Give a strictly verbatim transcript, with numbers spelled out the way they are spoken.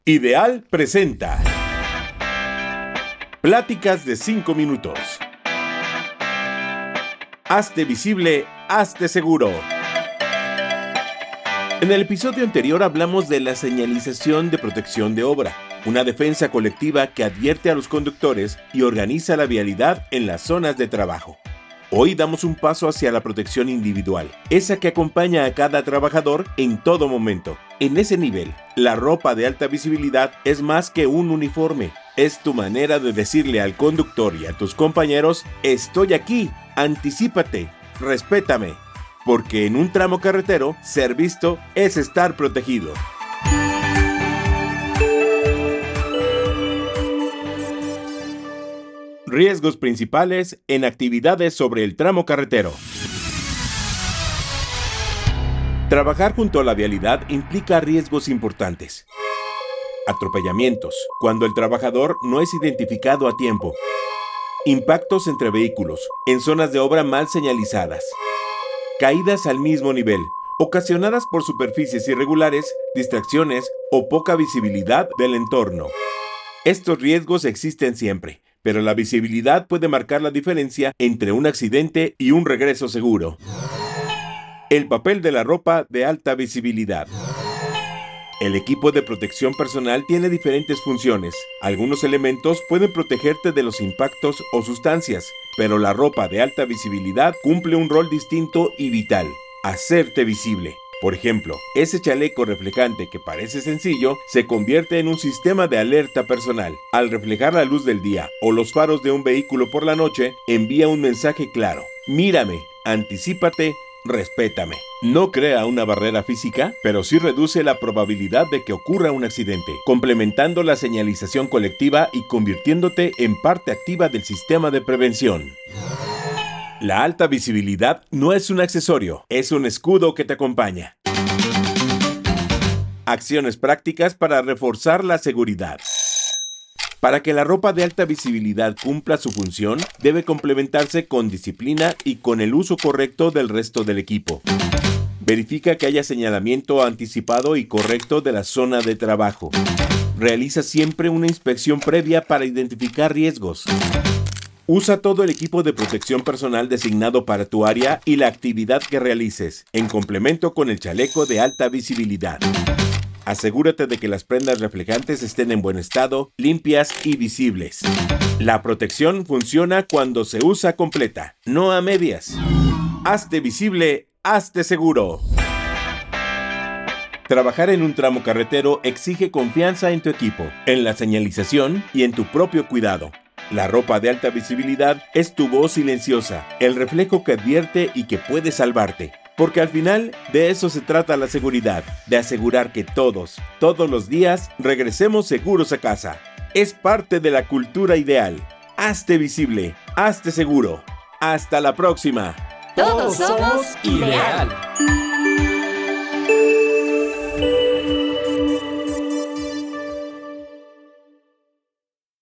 Ideal presenta Pláticas de cinco minutos. Hazte visible, hazte seguro. En el episodio anterior hablamos de la señalización de protección de obra, una defensa colectiva que advierte a los conductores y organiza la vialidad en las zonas de trabajo. Hoy damos un paso hacia la protección individual, esa que acompaña a cada trabajador en todo momento. En ese nivel, la ropa de alta visibilidad es más que un uniforme. Es tu manera de decirle al conductor y a tus compañeros: estoy aquí, anticípate, respétame. Porque en un tramo carretero, ser visto es estar protegido. Riesgos principales en actividades sobre el tramo carretero. Trabajar junto a la vialidad implica riesgos importantes. Atropellamientos, cuando el trabajador no es identificado a tiempo. Impactos entre vehículos, en zonas de obra mal señalizadas. Caídas al mismo nivel, ocasionadas por superficies irregulares, distracciones o poca visibilidad del entorno. Estos riesgos existen siempre, pero la visibilidad puede marcar la diferencia entre un accidente y un regreso seguro. El papel de la ropa de alta visibilidad. El equipo de protección personal tiene diferentes funciones. Algunos elementos pueden protegerte de los impactos o sustancias, pero la ropa de alta visibilidad cumple un rol distinto y vital: hacerte visible. Por ejemplo, ese chaleco reflejante que parece sencillo se convierte en un sistema de alerta personal. Al reflejar la luz del día o los faros de un vehículo por la noche, envía un mensaje claro: mírame, anticípate, respétame. No crea una barrera física, pero sí reduce la probabilidad de que ocurra un accidente, complementando la señalización colectiva y convirtiéndote en parte activa del sistema de prevención. La alta visibilidad no es un accesorio, es un escudo que te acompaña. Acciones prácticas para reforzar la seguridad. Para que la ropa de alta visibilidad cumpla su función, debe complementarse con disciplina y con el uso correcto del resto del equipo. Verifica que haya señalamiento anticipado y correcto de la zona de trabajo. Realiza siempre una inspección previa para identificar riesgos. Usa todo el equipo de protección personal designado para tu área y la actividad que realices, en complemento con el chaleco de alta visibilidad. Asegúrate de que las prendas reflejantes estén en buen estado, limpias y visibles. La protección funciona cuando se usa completa, no a medias. Hazte visible, hazte seguro. Trabajar en un tramo carretero exige confianza en tu equipo, en la señalización y en tu propio cuidado. La ropa de alta visibilidad es tu voz silenciosa, el reflejo que advierte y que puede salvarte. Porque al final, de eso se trata la seguridad, de asegurar que todos, todos los días, regresemos seguros a casa. Es parte de la cultura ideal. Hazte visible, hazte seguro. ¡Hasta la próxima! Todos somos Ideal.